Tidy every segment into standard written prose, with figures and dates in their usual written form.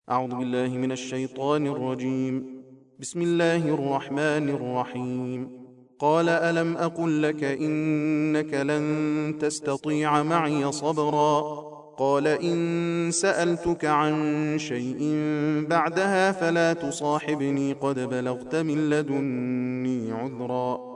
أعوذ بالله من الشيطان الرجيم. بسم الله الرحمن الرحيم. قال ألم أقل لك إنك لن تستطيع معي صبرا؟ قال إن سألتك عن شيء بعدها فلا تصاحبني قد بلغت من لدني عذرا.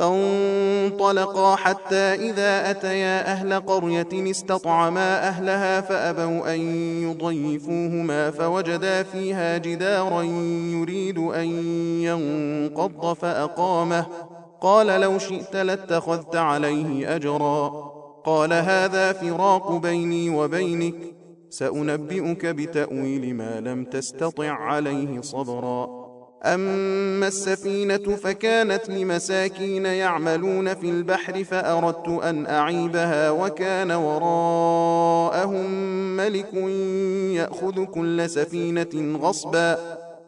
فانطلقا حتى إذا أتيا أهل قرية استطعما أهلها فأبوا أن يضيفوهما فوجدا فيها جدارا يريد أن ينقض فأقامه. قال لو شئت لاتخذت عليه أجرا. قال هذا فراق بيني وبينك، سأنبئك بتأويل ما لم تستطع عليه صبرا. أما السفينة فكانت لمساكين يعملون في البحر فأردت أن أعيبها وكان وراءهم ملك يأخذ كل سفينة غصبا.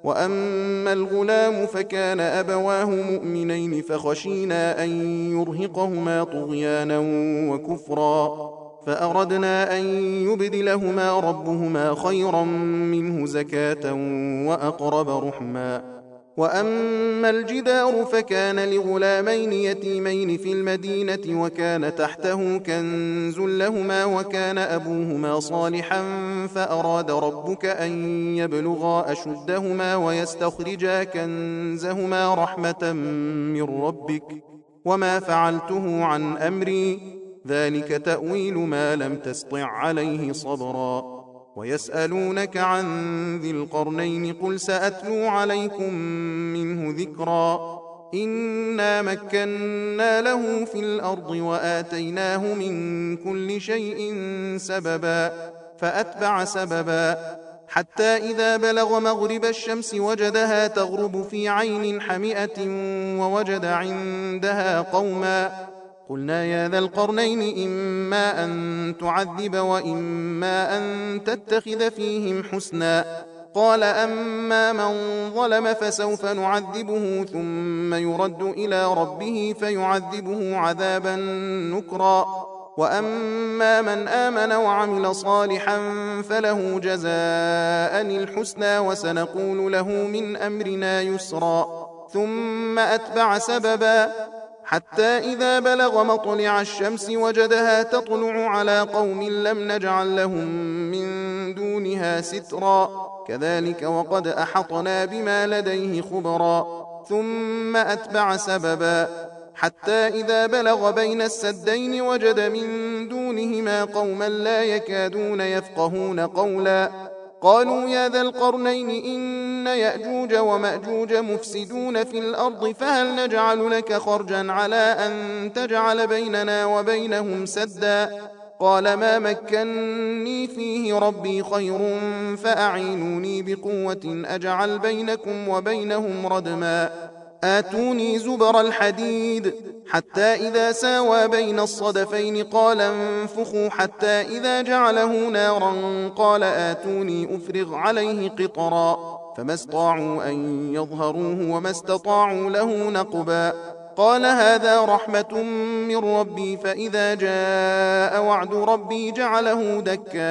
وأما الغلام فكان أبواه مؤمنين فخشينا أن يرهقهما طغيانا وكفرا، فأردنا أن يبدلهما ربهما خيرا منه زكاة وأقرب رحما. وأما الجدار فكان لغلامين يتيمين في المدينة وكان تحته كنز لهما وكان أبوهما صالحا فأراد ربك أن يبلغا أشدهما ويستخرجا كنزهما رحمة من ربك وما فعلته عن أمري، ذلك تأويل ما لم تسطع عليه صبرا. ويسألونك عن ذي القرنين قل سأتلو عليكم منه ذكرا. إنا مكنا له في الأرض وآتيناه من كل شيء سببا فأتبع سببا حتى إذا بلغ مغرب الشمس وجدها تغرب في عين حمئة ووجد عندها قوما. قلنا يا ذا القرنين إما أن تعذب وإما أن تتخذ فيهم حسنا. قال أما من ظلم فسوف نعذبه ثم يرد إلى ربه فيعذبه عذابا نكرا. وأما من آمن وعمل صالحا فله جزاء الحسنى وسنقول له من أمرنا يسرا. ثم أتبع سببا حتى إذا بلغ مطلع الشمس وجدها تطلع على قوم لم نجعل لهم من دونها سترا. كذلك وقد أحطنا بما لديه خبرا. ثم أتبع سببا حتى إذا بلغ بين السدين وجد من دونهما قوما لا يكادون يفقهون قولا. قالوا يا ذا القرنين إن يأجوج ومأجوج مفسدون في الأرض فهل نجعل لك خرجا على أن تجعل بيننا وبينهم سدا؟ قال ما مكني فيه ربي خير فأعينوني بقوة أجعل بينكم وبينهم ردما. آتوني زبر الحديد حتى إذا ساوى بين الصدفين قال انفخوا حتى إذا جعله نارا قال آتوني أفرغ عليه قطرا. فما استطاعوا أن يظهروه وما استطاعوا له نقبا. قال هذا رحمة من ربي فإذا جاء وعد ربي جعله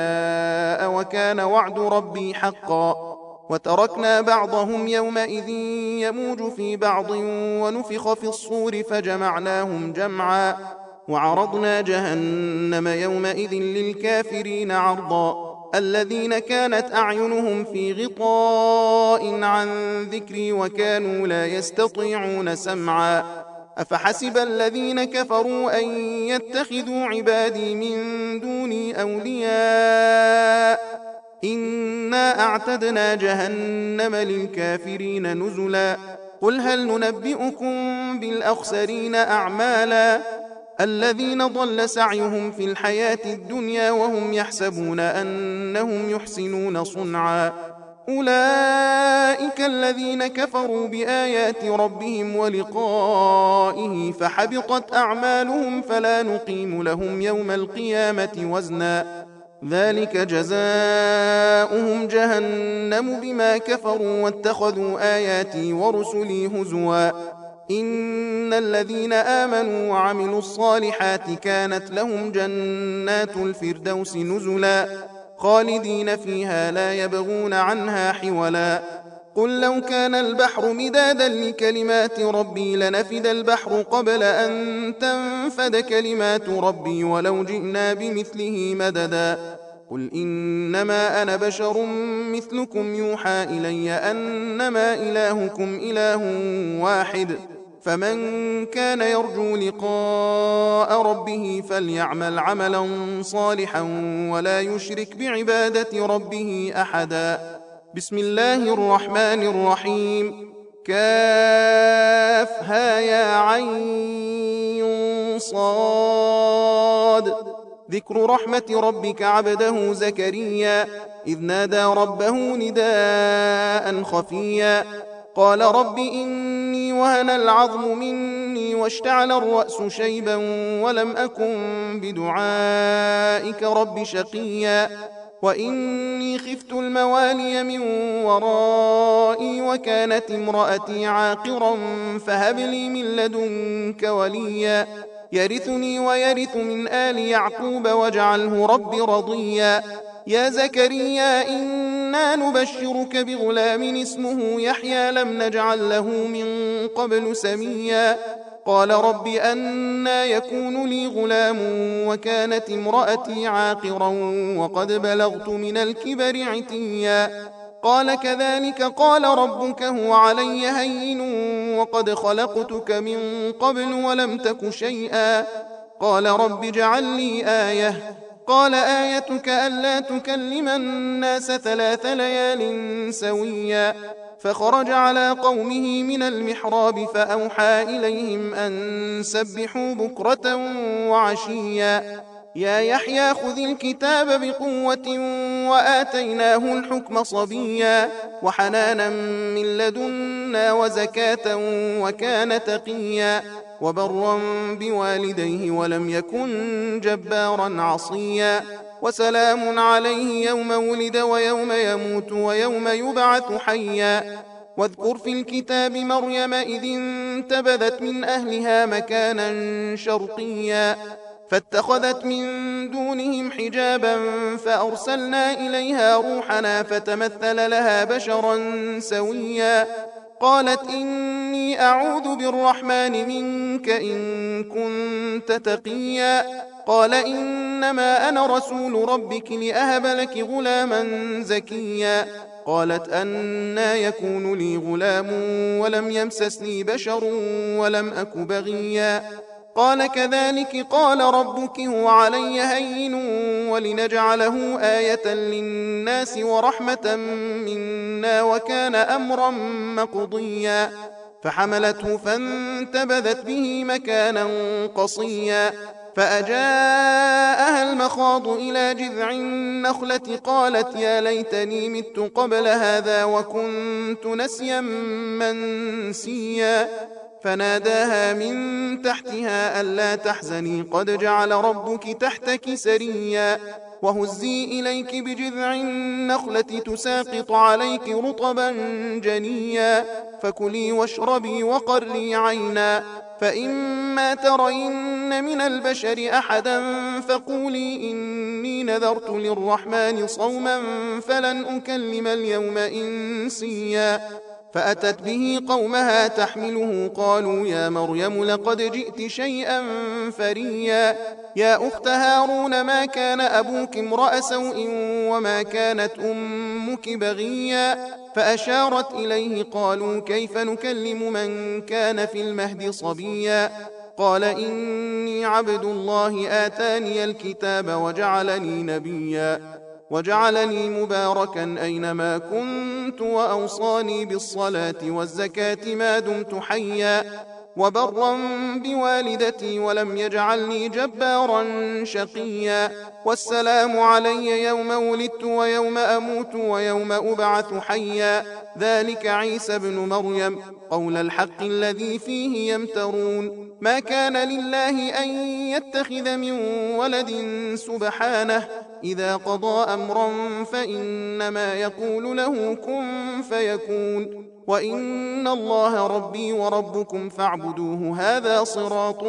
دكاء وكان وعد ربي حقا. وتركنا بعضهم يومئذ يموج في بعض ونفخ في الصور فجمعناهم جمعا. وعرضنا جهنم يومئذ للكافرين عرضا. الذين كانت أعينهم في غطاء عن ذكري وكانوا لا يستطيعون سمعا. أفحسب الذين كفروا أن يتخذوا عبادي من دوني أولياء إنا أعتدنا جهنم للكافرين نزلا. قل هل ننبئكم بالأخسرين أعمالا الذين ضل سعيهم في الحياة الدنيا وهم يحسبون أنهم يحسنون صنعا. أولئك الذين كفروا بآيات ربهم ولقائه فحبطت أعمالهم فلا نقيم لهم يوم القيامة وزنا. ذلك جزاؤهم جهنم بما كفروا واتخذوا آياتي ورسلي هزوا. إن الذين آمنوا وعملوا الصالحات كانت لهم جنات الفردوس نزلا. خالدين فيها لا يبغون عنها حولا قل لو كان البحر مدادا لكلمات ربي لنفد البحر قبل أن تنفد كلمات ربي ولو جئنا بمثله مددا قل إنما أنا بشر مثلكم يوحى إلي أنما إلهكم إله واحد فمن كان يرجو لقاء ربه فليعمل عملا صالحا ولا يشرك بعبادة ربه أحدا بسم الله الرحمن الرحيم كافها يا عين صاد ذكر رحمة ربك عبده زكريا إذ نادى ربه نداء خفيا قال رب إني وهن العظم مني واشتعل الرأس شيبا ولم أكن بدعائك رب شقيا وإني خفت الموالي من ورائي وكانت امرأتي عاقرا فهب لي من لدنك وليا يرثني ويرث من آل يعقوب واجعله رب رضيا يا زكريا إنا نبشرك بغلام اسمه يحيى لم نجعل له من قبل سميا قال رب أنى يكون لي غلام وكانت امرأتي عاقرا وقد بلغت من الكبر عتيا قال كذلك قال ربك هو علي هين وقد خلقتك من قبل ولم تك شيئا قال رب اجعل لي آية قال آيتك ألا تكلم الناس 3 ليال سويا فخرج على قومه من المحراب فأوحى إليهم أن سبحوا بكرة وعشيا يا يحيى خذ الكتاب بقوة وآتيناه الحكم صبيا وحنانا من لدنا وزكاة وكان تقيا وبرا بوالديه ولم يكن جبارا عصيا وسلام عليه يوم ولد ويوم يموت ويوم يبعث حيا واذكر في الكتاب مريم إذ انتبذت من أهلها مكانا شرقيا فاتخذت من دونهم حجابا فأرسلنا إليها روحنا فتمثل لها بشرا سويا قالت إني أعوذ بالرحمن منك إن كنت تقيا قال إنما أنا رسول ربك لأهب لك غلاما زكيا قالت أنى يكون لي غلام ولم يمسسني بشر ولم أك بغيا قال كذلك قال ربك هو علي هين ولنجعله آية للناس ورحمة منا وكان أمرا مقضيا فحملته فانتبذت به مكانا قصيا فأجاءها المخاض إلى جذع النخلة قالت يا ليتني مت قبل هذا وكنت نسيا منسيا فناداها من تحتها ألا تحزني قد جعل ربك تحتك سريا وهزي إليك بجذع النخلة تساقط عليك رطبا جنيا فكلي واشربي وقري عينا فإما ترين من البشر أحدا فقولي إني نذرت للرحمن صوما فلن أكلم اليوم إنسيا فأتت به قومها تحمله قالوا يا مريم لقد جئت شيئا فريا يا أخت هارون ما كان أبوك امرأ سوء وما كانت أمك بغيا فأشارت إليه قالوا كيف نكلم من كان في المهد صبيا قال إني عبد الله آتاني الكتاب وجعلني نبيا وجعلني مباركا أينما كنت وأوصاني بالصلاة والزكاة ما دمت حيا وبرا بوالدتي ولم يجعلني جبارا شقيا والسلام علي يوم ولدت ويوم أموت ويوم أبعث حيا ذلك عيسى بن مريم قول الحق الذي فيه يمترون ما كان لله أن يتخذ من ولد سبحانه إذا قضى أمرا فإنما يقول له كن فيكون وإن الله ربي وربكم فاعبدوه فاعبدوه هذا صراط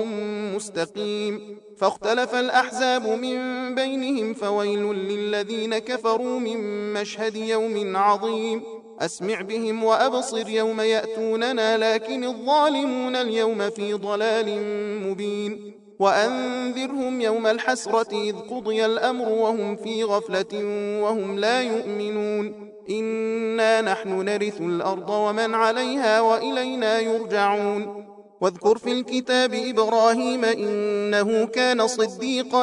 مستقيم فاختلف الأحزاب من بينهم فويل للذين كفروا من مشهد يوم عظيم أسمع بهم وأبصر يوم يأتوننا لكن الظالمون اليوم في ضلال مبين وأنذرهم يوم الحسرة إذ قضي الأمر وهم في غفلة وهم لا يؤمنون إنا نحن نرث الأرض ومن عليها وإلينا يرجعون واذكر في الكتاب إبراهيم إنه كان صديقا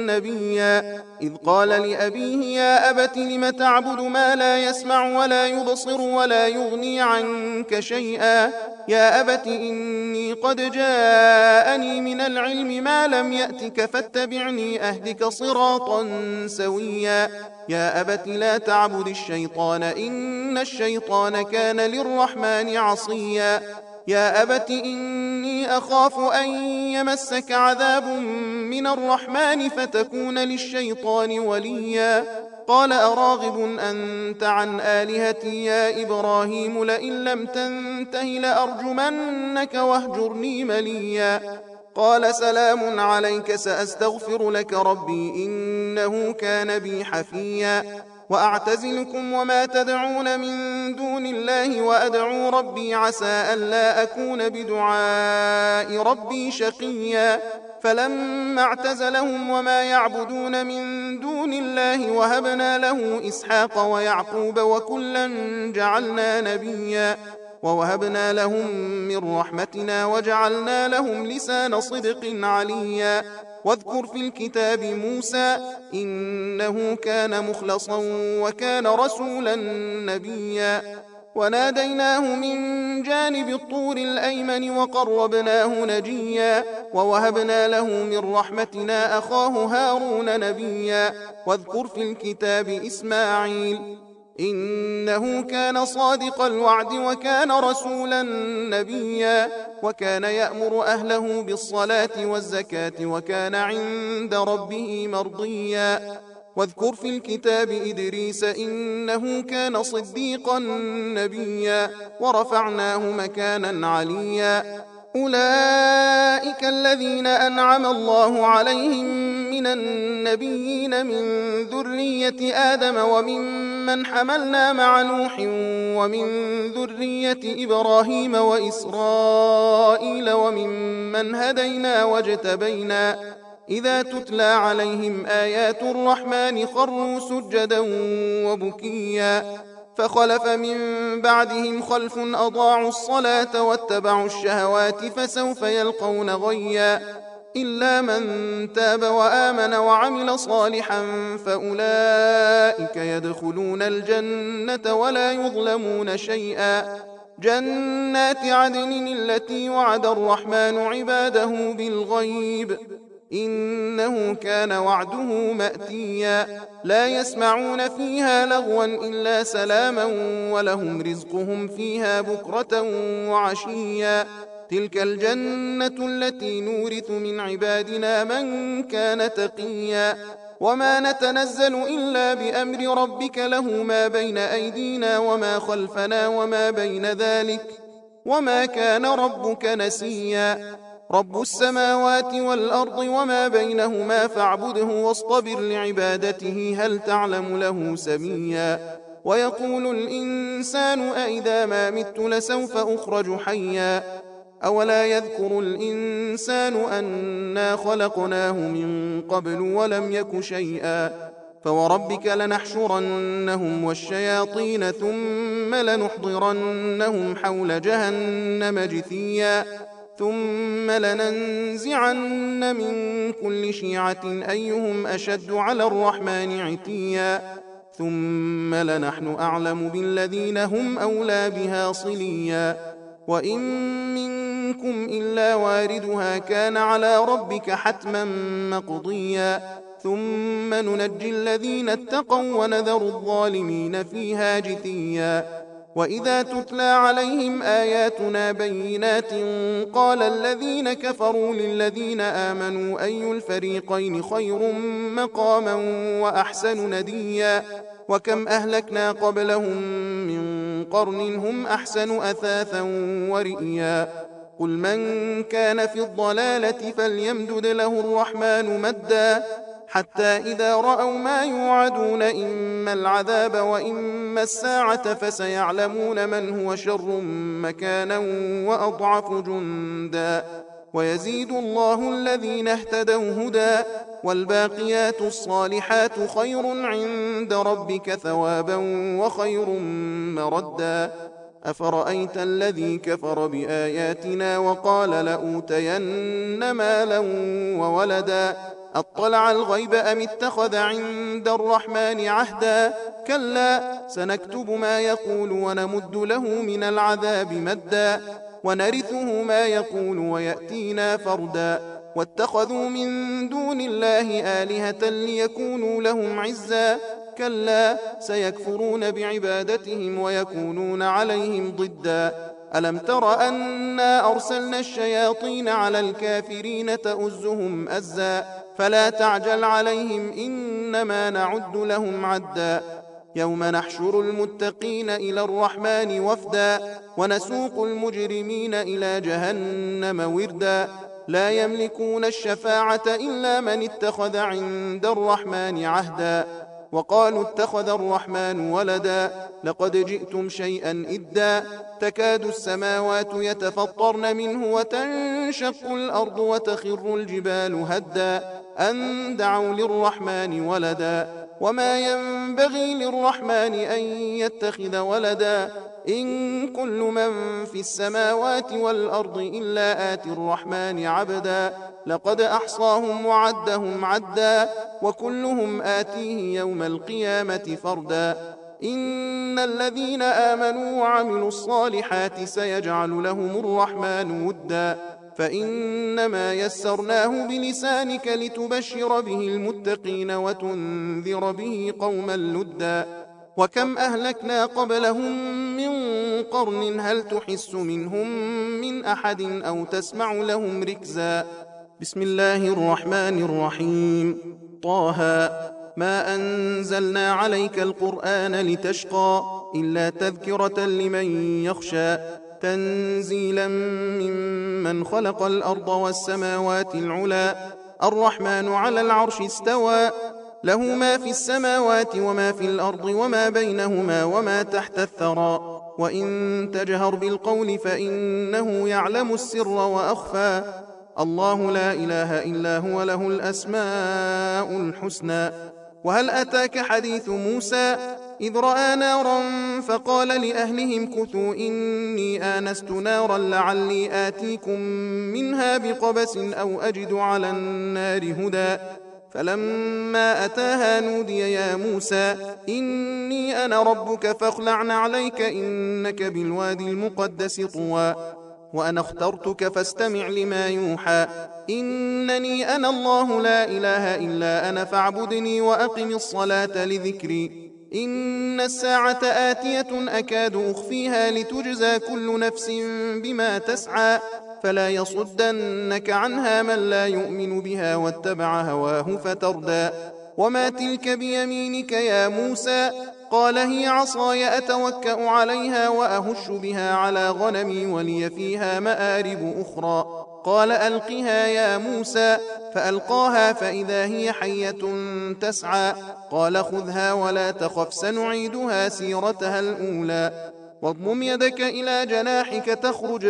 نبيا إذ قال لأبيه يا أبت لم تعبد ما لا يسمع ولا يبصر ولا يغني عنك شيئا يا أبت إني قد جاءني من العلم ما لم يأتك فاتبعني أهدك صراطا سويا يا أبت لا تعبد الشيطان إن الشيطان كان للرحمن عصيا يا أبت إني أخاف أن يمسك عذاب من الرحمن فتكون للشيطان وليا قال أراغب أنت عن آلهتي يا إبراهيم لئن لم تنته لأرجمنك واهجرني مليا قال سلام عليك سأستغفر لك ربي إنه كان بي حفيا وأعتزلكم وما تدعون من دون الله وأدعو ربي عسى ألا أكون بدعاء ربي شقيا فلما اعتزلهم وما يعبدون من دون الله وهبنا له إسحاق ويعقوب وكلا جعلنا نبيا ووهبنا لهم من رحمتنا وجعلنا لهم لسان صدق عليا واذكر في الكتاب موسى إنه كان مخلصا وكان رسولا نبيا وناديناه من جانب الطور الأيمن وقربناه نجيا ووهبنا له من رحمتنا أخاه هارون نبيا واذكر في الكتاب إسماعيل إنه كان صادق الوعد وكان رسولا نبيا وكان يأمر أهله بالصلاة والزكاة وكان عند ربه مرضيا واذكر في الكتاب إدريس إنه كان صديقا نبيا ورفعناه مكانا عليا أولئك الذين أنعم الله عليهم من النبيين من ذرية آدم وممن حملنا مع نوح ومن ذرية إبراهيم وإسرائيل وممن هدينا واجتبينا إذا تتلى عليهم آيات الرحمن خروا سجدا وبكيا فخلف من بعدهم خلف أضاعوا الصلاة واتبعوا الشهوات فسوف يلقون غيا إلا من تاب وآمن وعمل صالحا فأولئك يدخلون الجنة ولا يظلمون شيئا جنات عدن التي وعد الرحمن عباده بالغيب إنه كان وعده مأتيا لا يسمعون فيها لغوا إلا سلاما ولهم رزقهم فيها بكرة وعشيا تلك الجنة التي نورث من عبادنا من كان تقيا وما نتنزل إلا بأمر ربك له ما بين أيدينا وما خلفنا وما بين ذلك وما كان ربك نسيا رب السماوات والأرض وما بينهما فاعبده واصطبر لعبادته هل تعلم له سميا ويقول الإنسان أئذا ما مت لسوف أخرج حيا أولا يذكر الإنسان أنا خلقناه من قبل ولم يك شيئا فوربك لنحشرنهم والشياطين ثم لنحضرنهم حول جهنم جثيا ثم لننزعن من كل شيعة أيهم أشد على الرحمن عتيا ثم لنحن أعلم بالذين هم أولى بها صليا وإن منكم إلا واردها كان على ربك حتما مقضيا ثم ننجي الذين اتقوا ونذر الظالمين فيها جثيا وإذا تتلى عليهم آياتنا بينات قال الذين كفروا للذين آمنوا أي الفريقين خير مقاما وأحسن نديا وكم أهلكنا قبلهم من قرن هم أحسن أثاثا ورئيا قل من كان في الضلالة فليمدد له الرحمن مدا حتى إذا رأوا ما يوعدون إما العذاب وإما الساعة فسيعلمون من هو شر مكانا وأضعف جندا ويزيد الله الذين اهتدوا هدى والباقيات الصالحات خير عند ربك ثوابا وخير مردا أفرأيت الذي كفر بآياتنا وقال لأوتين مالا وولدا أطلع الغيب أم اتخذ عند الرحمن عهدا كلا سنكتب ما يقول ونمد له من العذاب مدا ونرثه ما يقول ويأتينا فردا واتخذوا من دون الله آلهة ليكونوا لهم عزا كلا سيكفرون بعبادتهم ويكونون عليهم ضدا ألم تر أنا أرسلنا الشياطين على الكافرين تؤزهم أزا فلا تعجل عليهم إنما نعد لهم عدا يوم نحشر المتقين إلى الرحمن وفدا ونسوق المجرمين إلى جهنم وردا لا يملكون الشفاعة إلا من اتخذ عند الرحمن عهدا وقالوا اتخذ الرحمن ولدا لقد جئتم شيئا إدا تكاد السماوات يتفطرن منه وتنشق الأرض وتخر الجبال هدا أن دعوا للرحمن ولدا وما ينبغي للرحمن أن يتخذ ولدا إن كل من في السماوات والأرض إلا آتي الرحمن عبدا لقد أحصاهم وعدهم عدا وكلهم آتيه يوم القيامة فردا إن الذين آمنوا وعملوا الصالحات سيجعل لهم الرحمن ودا فإنما يسرناه بلسانك لتبشر به المتقين وتنذر به قوما لدا وكم أهلكنا قبلهم من قرن هل تحس منهم من أحد أو تسمع لهم ركزا بسم الله الرحمن الرحيم طه ما أنزلنا عليك القرآن لتشقى إلا تذكرة لمن يخشى تنزيلا ممن خلق الأرض والسماوات العلا الرحمن على العرش استوى له ما في السماوات وما في الأرض وما بينهما وما تحت الثرى وإن تجهر بالقول فإنه يعلم السر وأخفى الله لا إله إلا هو له الأسماء الحسنى وهل أتاك حديث موسى إذ رأى نارا فقال لأهلهم كثوا إني آنست نارا لعلي آتيكم منها بقبس أو أجد على النار هدى فلما أتاها نودي يا موسى إني أنا ربك فاخلع عليك إنك بالوادي المقدس طوى وأنا اخترتك فاستمع لما يوحى إنني أنا الله لا إله إلا أنا فاعبدني وأقم الصلاة لذكري إن الساعة آتية أكاد أخفيها لتجزى كل نفس بما تسعى فلا يصدنك عنها من لا يؤمن بها واتبع هواه فتردى وما تلك بيمينك يا موسى قال هي عصاي أتوكأ عليها وأهش بها على غنمي ولي فيها مآرب أخرى قال ألقها يا موسى فألقاها فإذا هي حية تسعى قال خذها ولا تخف سنعيدها سيرتها الأولى واضمم يدك إلى جناحك تخرج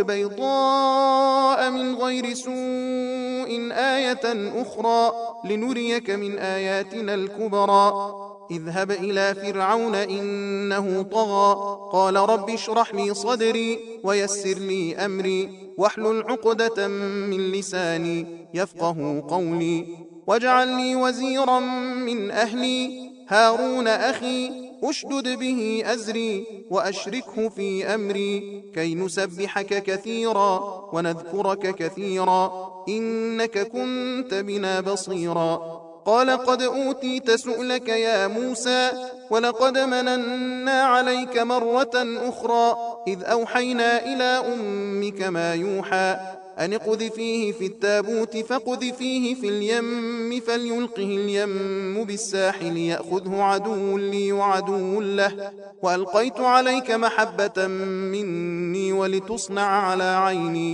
بيضاء من غير سوء آية أخرى لنريك من آياتنا الكبرى اذهب إلى فرعون إنه طغى قال رب اشرح لي صدري ويسر لي أمري واحلل عقدة من لساني يفقه قولي واجعل لي وزيرا من أهلي هارون أخي أشدد به أزري وأشركه في أمري كي نسبحك كثيرا ونذكرك كثيرا إنك كنت بنا بصيرا قال قد أوتيت سؤلك يا موسى ولقد مننا عليك مرة أخرى إذ أوحينا إلى أمك ما يوحى أن اقذفيه في التابوت فاقذفيه في اليم فليلقه اليم بالساحل يأخذه عدو لي وعدو له وألقيت عليك محبة مني ولتصنع على عيني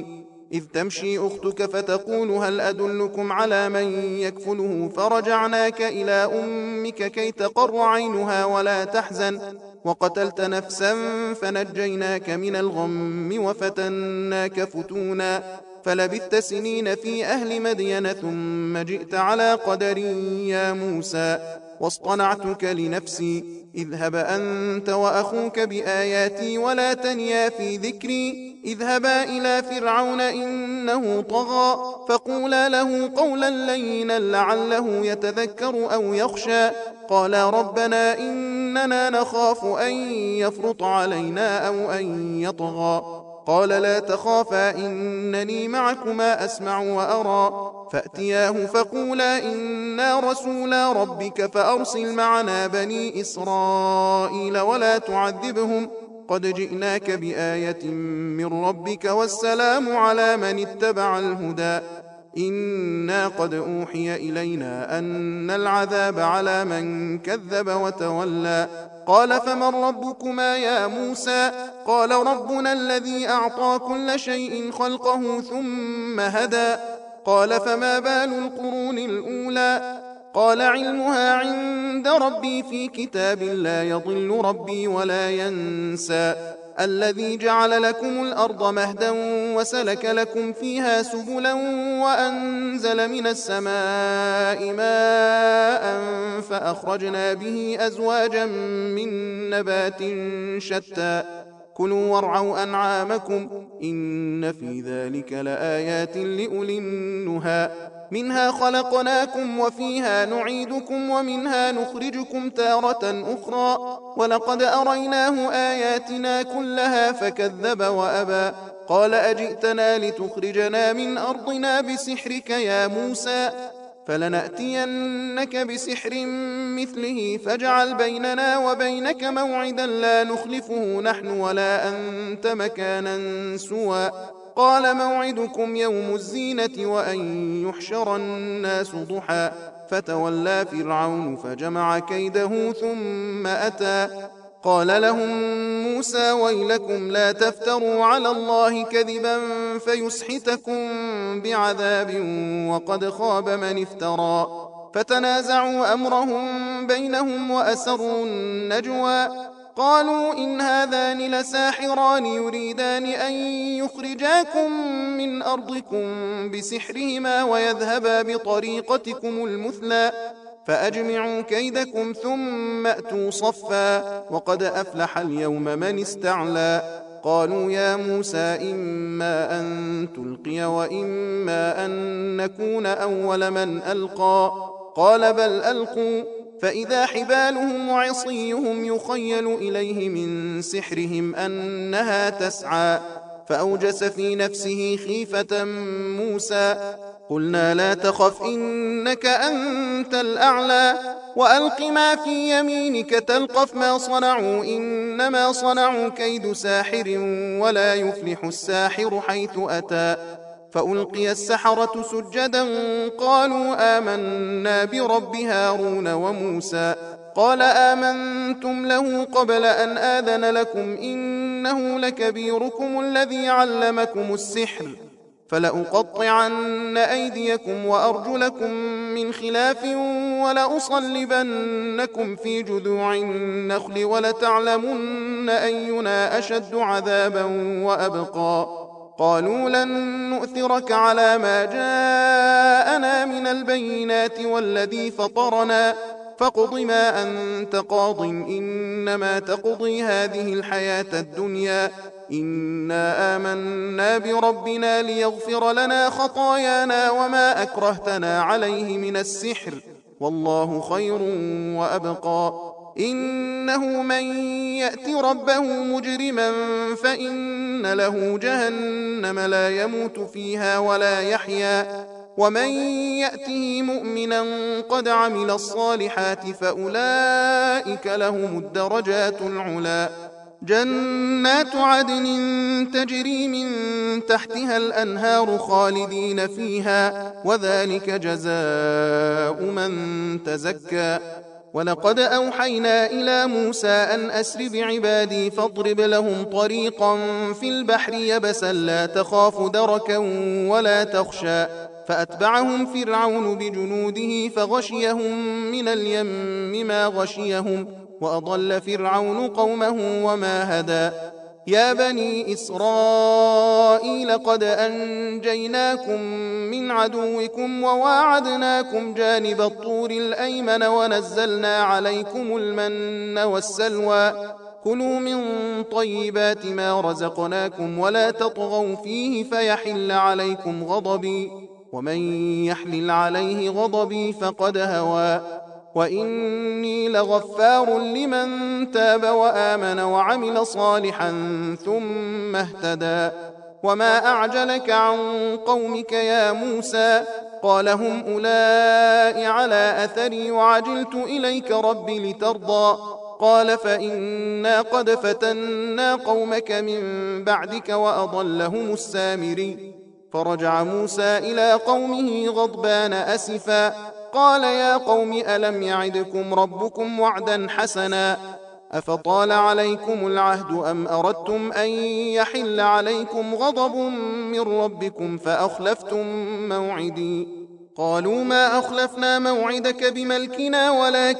إذ تمشي أختك فتقول هل أدلكم على من يكفله فرجعناك إلى أمك كي تقر عينها ولا تحزن وقتلت نفسا فنجيناك من الغم وفتناك فتونا فلبثت سنين في أهل مدين ثم جئت على قدر يا موسى واصطنعتك لنفسي اذهب أنت وأخوك بآياتي ولا تنيا في ذكري اذهبا إلى فرعون إنه طغى فقولا له قولا لينا لعله يتذكر أو يخشى قالا ربنا إننا نخاف أن يفرط علينا أو أن يطغى قال لا تخافا إنني معكما أسمع وأرى فأتياه فقولا إنا رسولا ربك فأرسل معنا بني إسرائيل ولا تعذبهم قد جئناك بآية من ربك والسلام على من اتبع الهدى إنا قد أوحي إلينا أن العذاب على من كذب وتولى قال فمن ربكما يا موسى قال ربنا الذي أعطى كل شيء خلقه ثم هدى قال فما بال القرون الأولى قال علمها عند ربي في كتاب لا يضل ربي ولا ينسى الذي جعل لكم الأرض مهدا وسلك لكم فيها سبلا وأنزل من السماء ماء فأخرجنا به أزواجا من نبات شتى كلوا وارعوا أنعامكم إن في ذلك لآيات لأولي النهى منها خلقناكم وفيها نعيدكم ومنها نخرجكم تارة أخرى ولقد أريناه آياتنا كلها فكذب وأبى قال أجئتنا لتخرجنا من أرضنا بسحرك يا موسى فلنأتينك بسحر مثله فاجعل بيننا وبينك موعدا لا نخلفه نحن ولا أنت مكانا سوى قال موعدكم يوم الزينة وأن يحشر الناس ضحى فتولى فرعون فجمع كيده ثم أتى قال لهم موسى ويلكم لا تفتروا على الله كذبا فيسحتكم بعذاب وقد خاب من افترى فتنازعوا أمرهم بينهم وأسروا النجوى قالوا إن هذان لساحران يريدان أن يخرجاكم من أرضكم بسحرهما ويذهبا بطريقتكم المثلى فأجمعوا كيدكم ثم أتوا صفا وقد أفلح اليوم من استعلى قالوا يا موسى إما أن تلقي وإما أن نكون أول من ألقى قال بل ألقوا فإذا حبالهم وعصيهم يخيل إليه من سحرهم أنها تسعى فأوجس في نفسه خيفة موسى قلنا لا تخف إنك أنت الأعلى وألق ما في يمينك تلقف ما صنعوا إنما صنعوا كيد ساحر ولا يفلح الساحر حيث أتى فألقي السحرة سجدا قالوا آمنا برب هارون وموسى قال آمنتم له قبل أن آذن لكم إنه لكبيركم الذي علمكم السحر فلأقطعن أيديكم وأرجلكم من خلاف ولأصلبنكم في جذوع النخل ولتعلمن أينا أشد عذابا وأبقى قالوا لن نؤثرك على ما جاءنا من البينات والذي فطرنا فاقض ما أنت قاض إنما تقضي هذه الحياة الدنيا إنا آمنا بربنا ليغفر لنا خطايانا وما أكرهتنا عليه من السحر والله خير وأبقى إنه من يأت ربه مجرما فإن له جهنم لا يموت فيها ولا يحيا ومن يأته مؤمنا قد عمل الصالحات فأولئك لهم الدرجات العلا جنات عدن تجري من تحتها الأنهار خالدين فيها وذلك جزاء من تزكى ولقد أوحينا إلى موسى أن أسر بعبادي فاضرب لهم طريقا في البحر يبسا لا تخاف دركا ولا تخشى فأتبعهم فرعون بجنوده فغشيهم من اليم ما غشيهم وأضل فرعون قومه وما هدى يا بني إسرائيل قد أنجيناكم من عدوكم وواعدناكم جانب الطور الأيمن ونزلنا عليكم المن والسلوى كلوا من طيبات ما رزقناكم ولا تطغوا فيه فيحل عليكم غضبي ومن يحلل عليه غضبي فقد هوى وإني لغفار لمن تاب وآمن وعمل صالحا ثم اهتدى وما أعجلك عن قومك يا موسى قال هم أولئك على أثري وعجلت إليك رب لترضى قال فإنا قد فتنا قومك من بعدك وأضلهم السامري فرجع موسى إلى قومه غضبان أسفا قال يا قوم ألم يعدكم ربكم وعدا حسنا أفطال عليكم العهد أم أردتم أن يحل عليكم غضب من ربكم فأخلفتم موعدي قالوا ما أخلفنا موعدك بملكنا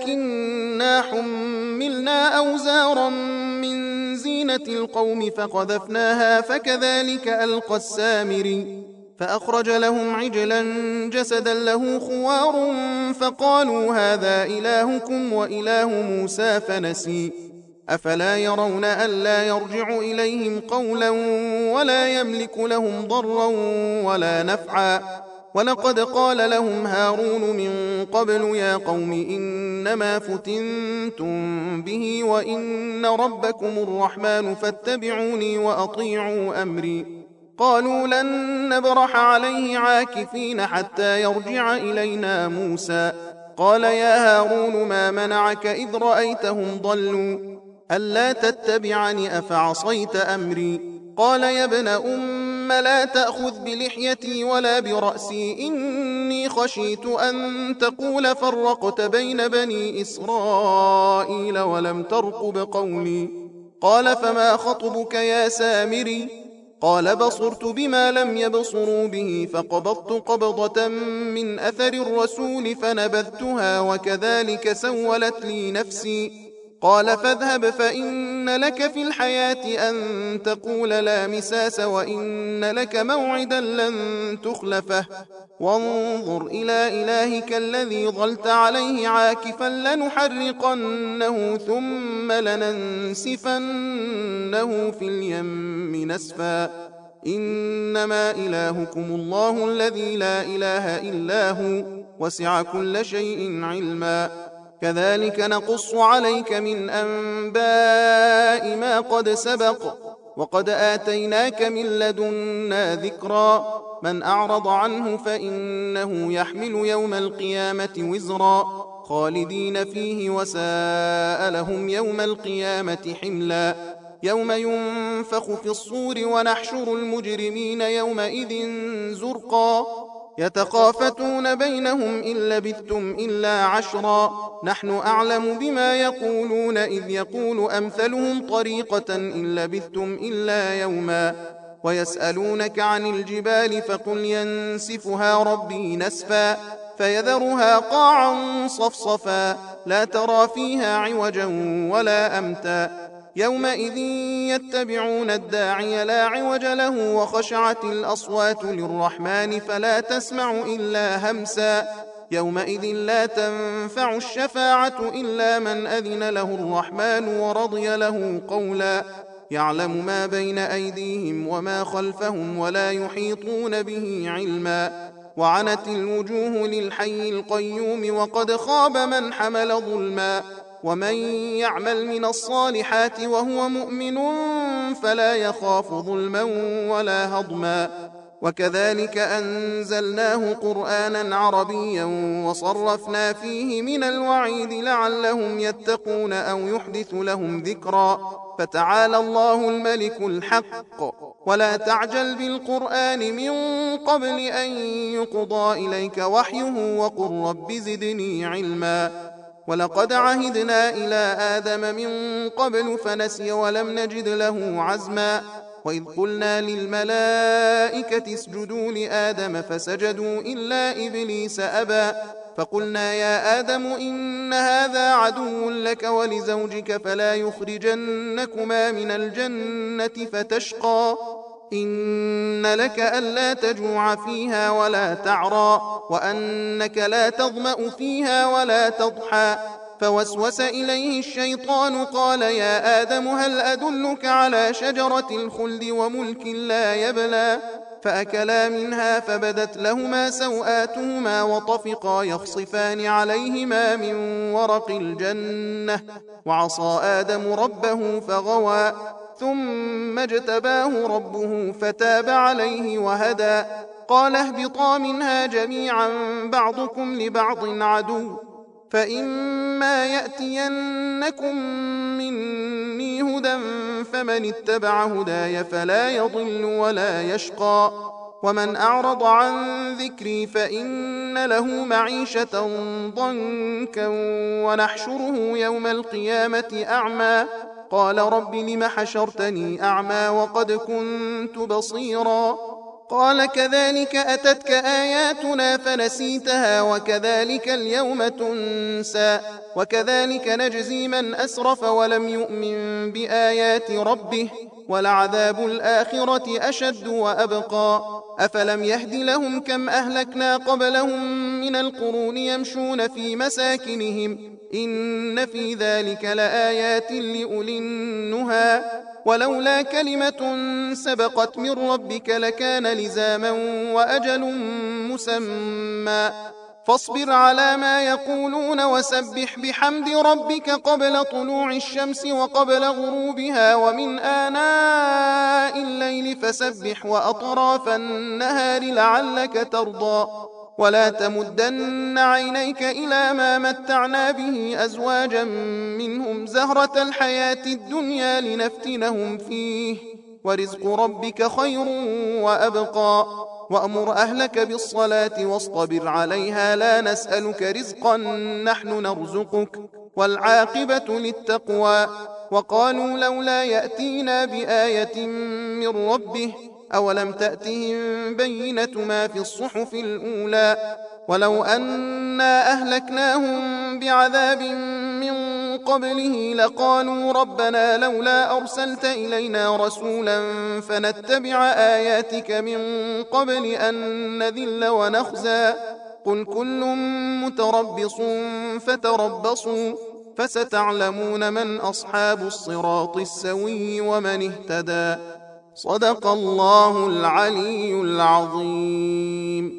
ولكننا حملنا أوزارا من زينة القوم فقذفناها فكذلك ألقى السامري فأخرج لهم عجلا جسدا له خوار فقالوا هذا إلهكم وإله موسى فنسي أفلا يرون ألا يرجع إليهم قولا ولا يملك لهم ضرا ولا نفعا ولقد قال لهم هارون من قبل يا قوم إنما فتنتم به وإن ربكم الرحمن فاتبعوني وأطيعوا أمري قالوا لن نبرح عليه عاكفين حتى يرجع إلينا موسى قال يا هارون ما منعك إذ رأيتهم ضلوا ألا تتبعني أفعصيت أمري قال يا ابن أم لا تأخذ بلحيتي ولا برأسي إني خشيت أن تقول فرقت بين بني إسرائيل ولم ترقب قولي قال فما خطبك يا سامري قال بصرت بما لم يبصروا به فقبضت قبضة من أثر الرسول فنبذتها وكذلك سولت لي نفسي قال فاذهب فإن لك في الحياة أن تقول لا مساس وإن لك موعدا لن تخلفه وانظر إلى إلهك الذي ظلت عليه عاكفا لنحرقنه ثم لننسفنه في اليم نسفا إنما إلهكم الله الذي لا إله إلا هو وسع كل شيء علما كذلك نقص عليك من أنباء ما قد سبق وقد آتيناك من لدنا ذكرا من أعرض عنه فإنه يحمل يوم القيامة وزرا خالدين فيه وساء لهم يوم القيامة حملا يوم ينفخ في الصور ونحشر المجرمين يومئذ زرقا يتخافتون بينهم إن لبثتم إلا عشرا نحن أعلم بما يقولون إذ يقول أمثلهم طريقة إن لبثتم إلا يوما ويسألونك عن الجبال فقل ينسفها ربي نسفا فيذرها قاعا صفصفا لا ترى فيها عوجا ولا أمتا يومئذ يتبعون الداعي لا عوج له وخشعت الأصوات للرحمن فلا تسمع إلا همسا يومئذ لا تنفع الشفاعة إلا من أذن له الرحمن ورضي له قولا يعلم ما بين أيديهم وما خلفهم ولا يحيطون به علما وعنت الوجوه للحي القيوم وقد خاب من حمل ظلما ومن يعمل من الصالحات وهو مؤمن فلا يخاف ظلما ولا هضما وكذلك أنزلناه قرآنا عربيا وصرفنا فيه من الوعيد لعلهم يتقون أو يحدث لهم ذكرا فتعالى الله الملك الحق ولا تعجل بالقرآن من قبل أن يقضى إليك وحيه وقل رب زدني علما ولقد عهدنا إلى آدم من قبل فنسي ولم نجد له عزما وإذ قلنا للملائكة اسجدوا لآدم فسجدوا إلا إبليس أبى فقلنا يا آدم إن هذا عدو لك ولزوجك فلا يخرجنكما من الجنة فتشقى إن لك ألا تجوع فيها ولا تعرى وأنك لا تظمأ فيها ولا تضحى فوسوس إليه الشيطان قال يا آدم هل أدلك على شجرة الخلد وملك لا يبلى فأكلا منها فبدت لهما سوآتهما وطفقا يخصفان عليهما من ورق الجنة وعصى آدم ربه فغوى ثم اجتباه ربه فتاب عليه وهدى قال اهبطا منها جميعا بعضكم لبعض عدو فإما يأتينكم مني هدى فمن اتبع هداي فلا يضل ولا يشقى ومن أعرض عن ذكري فإن له معيشة ضنكا ونحشره يوم القيامة أعمى قال رب لم حشرتني أعمى وقد كنت بصيرا قال كذلك أتتك آياتنا فنسيتها وكذلك اليوم تنسى وكذلك نجزي من أسرف ولم يؤمن بآيات ربه ولعذاب الآخرة أشد وأبقى أفلم يهد لهم كم أهلكنا قبلهم من القرون يمشون في مساكنهم إن في ذلك لآيات لأولي النهى ولولا كلمة سبقت من ربك لكان لزاما وأجل مسمى فاصبر على ما يقولون وسبح بحمد ربك قبل طلوع الشمس وقبل غروبها ومن آناء الليل فسبح وأطراف النهار لعلك ترضى ولا تمدن عينيك إلى ما متعنا به أزواجا منهم زهرة الحياة الدنيا لنفتنهم فيه ورزق ربك خير وأبقى وأمر أهلك بالصلاة واصطبر عليها لا نسألك رزقا نحن نرزقك والعاقبة للتقوى وقالوا لولا يأتينا بآية من ربه أولم تأتهم بينة ما في الصحف الأولى ولو أنا أهلكناهم بعذاب من قبله لقالوا ربنا لولا أرسلت إلينا رسولا فنتبع آياتك من قبل أن نذل ونخزى قل كل متربص فتربصوا فستعلمون من أصحاب الصراط السوي ومن اهتدى صدق الله العلي العظيم.